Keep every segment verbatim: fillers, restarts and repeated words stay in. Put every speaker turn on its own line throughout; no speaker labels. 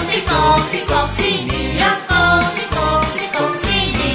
Kongsi-kongsi ini ya, kongsi-kongsi-kongsi ini.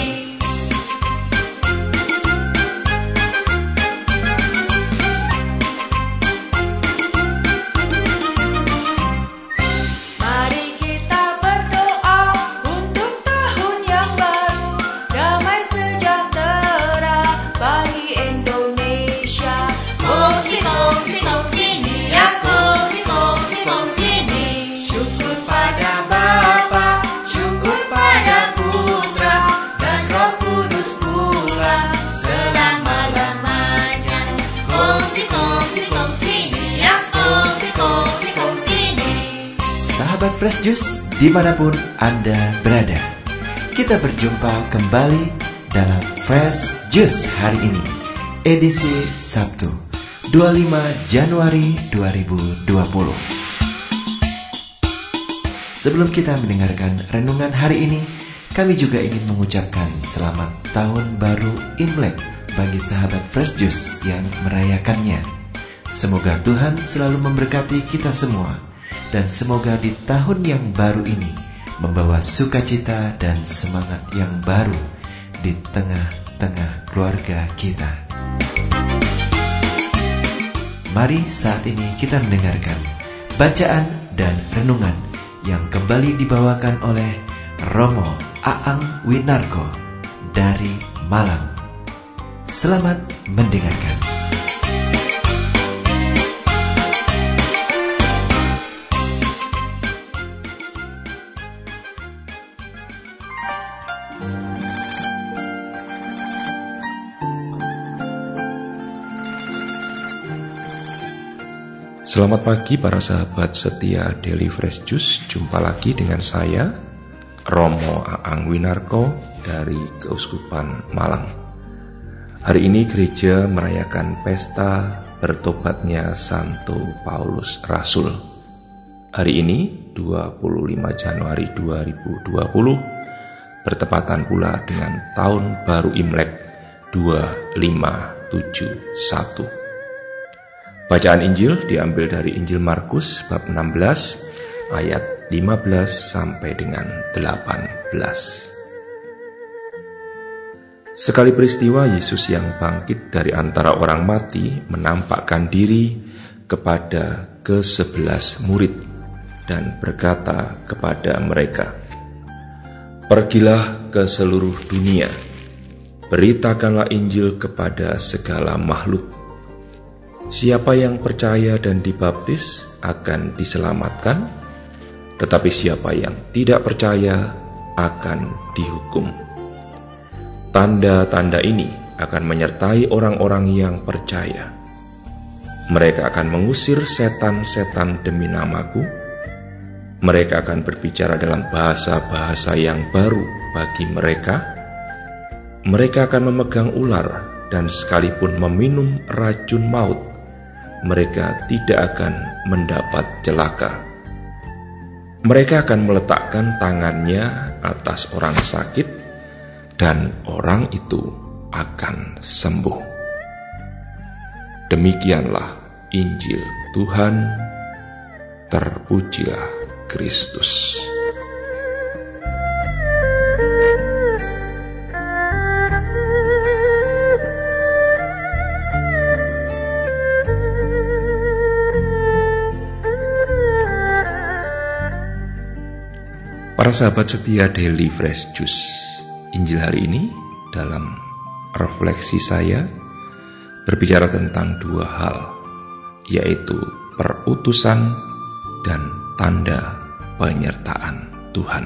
Mari kita berdoa untuk tahun yang baru, damai sejahtera bagi Indonesia.
Kongsi-kongsi-kongsi ini ya, kongsi-kongsi-kongsi ini.
Syukur pada Bapa, syukur pada Putra, dan Roh Kudus pula
Selama-lamanya. Kongsi-kongsi-kongsi ini ya, kongsi-kongsi-kongsi ini.
Sahabat Fresh Juice, dimanapun Anda berada, kita berjumpa kembali dalam Fresh Juice hari ini, edisi Sabtu, dua puluh lima Januari dua ribu dua puluh. Sebelum kita mendengarkan renungan hari ini, kami juga ingin mengucapkan selamat tahun baru Imlek bagi sahabat Fresh Juice yang merayakannya. Semoga Tuhan selalu memberkati kita semua, dan semoga di tahun yang baru ini membawa sukacita dan semangat yang baru di tengah-tengah keluarga kita. Mari saat ini kita mendengarkan bacaan dan renungan yang kembali dibawakan oleh Romo Aang Winarko dari Malang. Selamat mendengarkan.
Selamat pagi para sahabat setia Daily Fresh Juice. Jumpa lagi dengan saya, Romo Aang Winarko dari Keuskupan Malang. Hari ini gereja merayakan pesta bertobatnya Santo Paulus Rasul. Hari ini dua puluh lima Januari dua ribu dua puluh bertepatan pula dengan tahun baru Imlek dua lima tujuh satu. Bacaan Injil diambil dari Injil Markus bab enam belas ayat lima belas sampai dengan delapan belas. Sekali peristiwa Yesus yang bangkit dari antara orang mati menampakkan diri kepada kesebelas murid dan berkata kepada mereka, "Pergilah ke seluruh dunia, beritakanlah Injil kepada segala makhluk. Siapa yang percaya dan dibaptis akan diselamatkan, tetapi siapa yang tidak percaya akan dihukum. Tanda-tanda ini akan menyertai orang-orang yang percaya. Mereka akan mengusir setan-setan demi namaku. Mereka akan berbicara dalam bahasa-bahasa yang baru bagi mereka. Mereka akan memegang ular, dan sekalipun meminum racun maut, mereka tidak akan mendapat celaka. Mereka akan meletakkan tangannya atas orang sakit, dan orang itu akan sembuh." Demikianlah Injil Tuhan. Terpujilah Kristus. Para sahabat setia Daily Fresh Juice, Injil hari ini dalam refleksi saya berbicara tentang dua hal, yaitu perutusan dan tanda penyertaan Tuhan.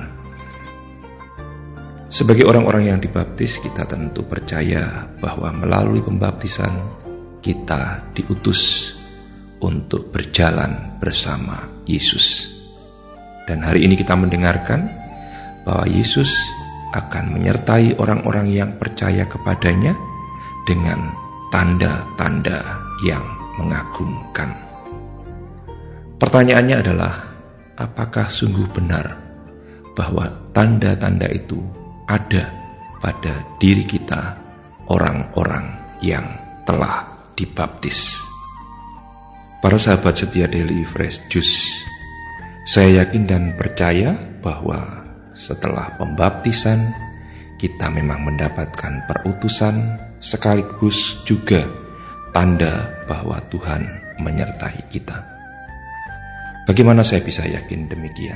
Sebagai orang-orang yang dibaptis, kita tentu percaya bahwa melalui pembaptisan kita diutus untuk berjalan bersama Yesus. Dan hari ini kita mendengarkan bahwa Yesus akan menyertai orang-orang yang percaya kepadanya dengan tanda-tanda yang mengagumkan. Pertanyaannya adalah, apakah sungguh benar bahwa tanda-tanda itu ada pada diri kita, orang-orang yang telah dibaptis? Para sahabat setia Daily Fresh Juice, Saya yakin dan percaya bahwa setelah pembaptisan, kita memang mendapatkan perutusan sekaligus juga tanda bahwa Tuhan menyertai kita. Bagaimana saya bisa yakin demikian?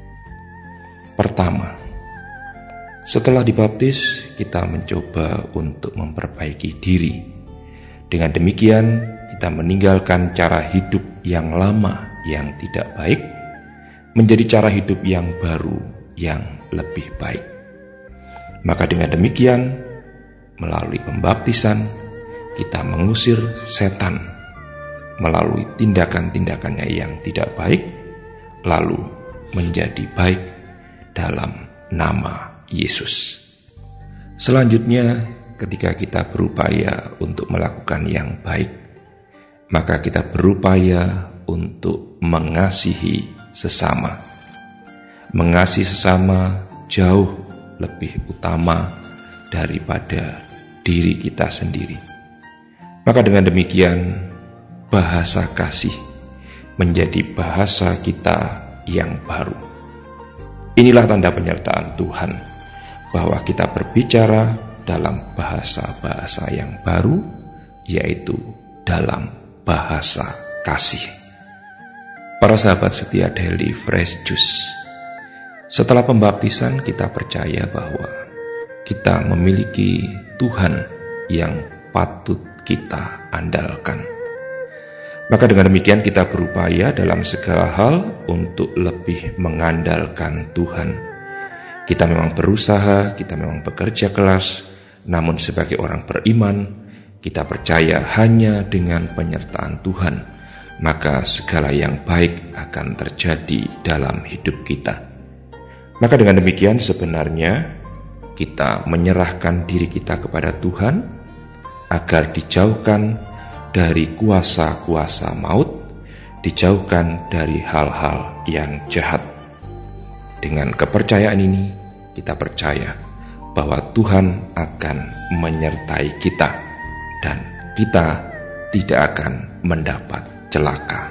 Pertama, setelah dibaptis, kita mencoba untuk memperbaiki diri. Dengan demikian, kita meninggalkan cara hidup yang lama yang tidak baik, menjadi cara hidup yang baru yang lebih baik. Maka dengan demikian, melalui pembaptisan, kita mengusir setan melalui tindakan-tindakannya yang tidak baik, lalu menjadi baik dalam nama Yesus. Selanjutnya, ketika kita berupaya untuk melakukan yang baik, maka kita berupaya untuk mengasihi sesama. Mengasihi sesama jauh lebih utama daripada diri kita sendiri. Maka dengan demikian, bahasa kasih menjadi bahasa kita yang baru. Inilah tanda penyertaan Tuhan, bahwa kita berbicara dalam bahasa-bahasa yang baru, yaitu dalam bahasa kasih. Para sahabat setia Daily Fresh Juice, setelah pembaptisan kita percaya bahwa kita memiliki Tuhan yang patut kita andalkan. Maka dengan demikian kita berupaya dalam segala hal untuk lebih mengandalkan Tuhan. Kita memang berusaha, kita memang bekerja keras, namun sebagai orang beriman, kita percaya hanya dengan penyertaan Tuhan, maka segala yang baik akan terjadi dalam hidup kita. Maka dengan demikian sebenarnya kita menyerahkan diri kita kepada Tuhan agar dijauhkan dari kuasa-kuasa maut, dijauhkan dari hal-hal yang jahat. Dengan kepercayaan ini, kita percaya bahwa Tuhan akan menyertai kita dan kita tidak akan mendapat celaka.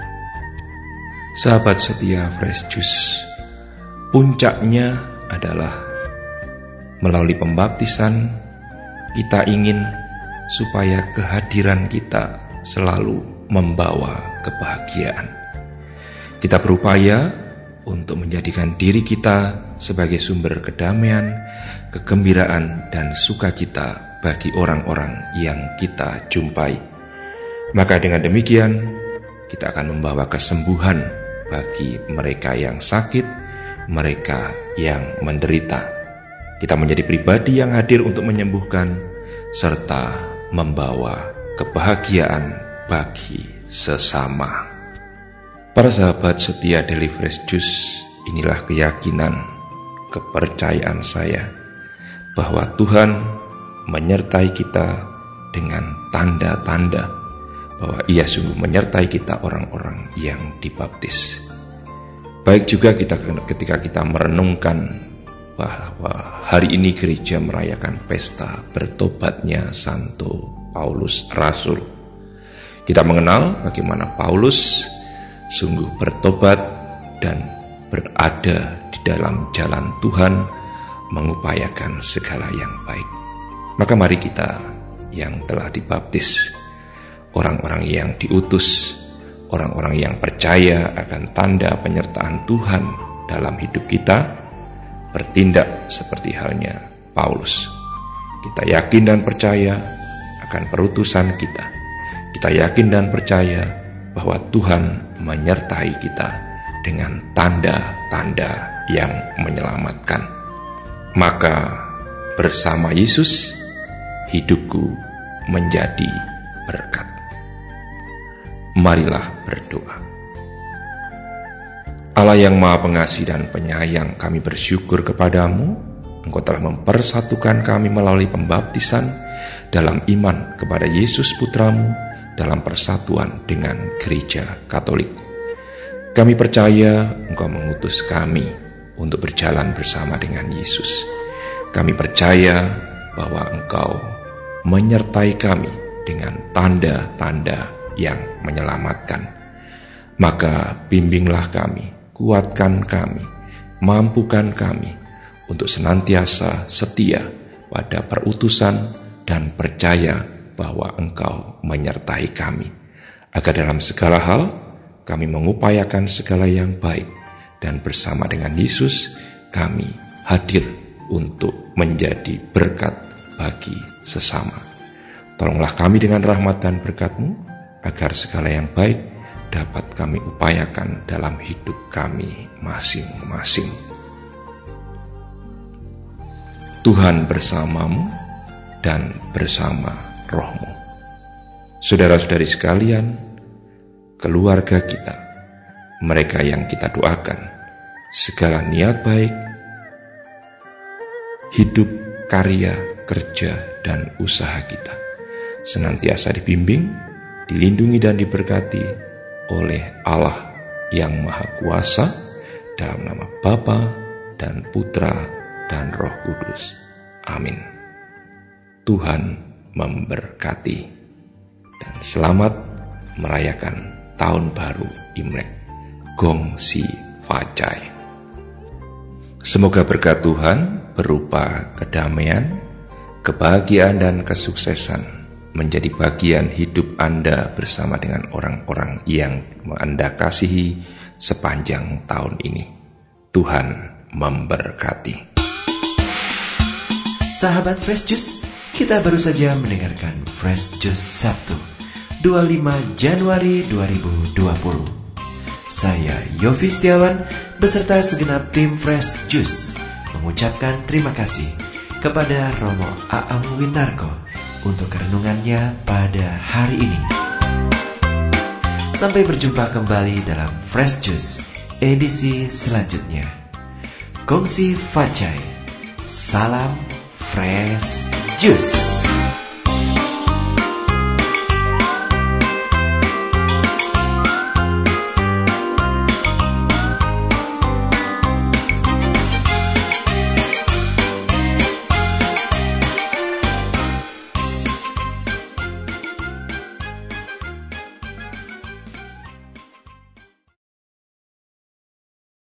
Sahabat setia Fresh Juice, puncaknya adalah melalui pembaptisan kita ingin supaya kehadiran kita selalu membawa kebahagiaan. Kita berupaya untuk menjadikan diri kita sebagai sumber kedamaian, kegembiraan, dan sukacita bagi orang-orang yang kita jumpai. Maka dengan demikian, kita akan membawa kesembuhan bagi mereka yang sakit, mereka yang menderita. Kita menjadi pribadi yang hadir untuk menyembuhkan, serta membawa kebahagiaan bagi sesama. Para sahabat setia Daily Fresh Juice, inilah keyakinan, kepercayaan saya bahwa Tuhan menyertai kita dengan tanda-tanda bahwa Ia sungguh menyertai kita orang-orang yang dibaptis. Baik juga kita ketika kita merenungkan bahwa hari ini gereja merayakan pesta bertobatnya Santo Paulus Rasul. Kita mengenal bagaimana Paulus sungguh bertobat dan berada di dalam jalan Tuhan, mengupayakan segala yang baik. Maka mari kita yang telah dibaptis, orang-orang yang diutus, orang-orang yang percaya akan tanda penyertaan Tuhan dalam hidup kita, bertindak seperti halnya Paulus. Kita yakin dan percaya akan perutusan kita. Kita yakin dan percaya bahwa Tuhan menyertai kita dengan tanda-tanda yang menyelamatkan. Maka bersama Yesus, hidupku menjadi berkat. Marilah berdoa. Allah yang Maha Pengasih dan Penyayang, kami bersyukur kepadamu, Engkau telah mempersatukan kami melalui pembaptisan dalam iman kepada Yesus Putramu dalam persatuan dengan Gereja Katolik. Kami percaya Engkau mengutus kami untuk berjalan bersama dengan Yesus. Kami percaya bahwa Engkau menyertai kami dengan tanda-tanda yang menyelamatkan. Maka bimbinglah kami kuatkan kami, mampukan kami untuk senantiasa setia pada perutusan dan percaya bahwa Engkau menyertai kami, agar dalam segala hal kami mengupayakan segala yang baik, dan bersama dengan Yesus kami hadir untuk menjadi berkat bagi sesama. Tolonglah kami dengan rahmat dan berkat-Mu, agar segala yang baik dapat kami upayakan dalam hidup kami masing-masing. Tuhan bersamamu dan bersama roh-Mu. Saudara-saudari sekalian, keluarga kita, mereka yang kita doakan, segala niat baik, hidup, karya, kerja, dan usaha kita senantiasa dibimbing, dilindungi dan diberkati oleh Allah yang Maha Kuasa, dalam nama Bapa dan Putra dan Roh Kudus. Amin. Tuhan memberkati, dan selamat merayakan Tahun Baru Imlek Gong Si Fa Cai. Semoga berkat Tuhan berupa kedamaian, kebahagiaan, dan kesuksesan menjadi bagian hidup Anda bersama dengan orang-orang yang Anda kasihi sepanjang tahun ini. Tuhan memberkati.
Sahabat Fresh Juice, kita baru saja mendengarkan Fresh Juice Sabtu dua puluh lima Januari dua ribu dua puluh. Saya Yofi Setiawan beserta segenap tim Fresh Juice mengucapkan terima kasih kepada Romo Aang Winarko untuk renungannya pada hari ini. Sampai berjumpa kembali dalam Fresh Juice edisi selanjutnya. Gong Si Fa Cai. Salam Fresh Juice.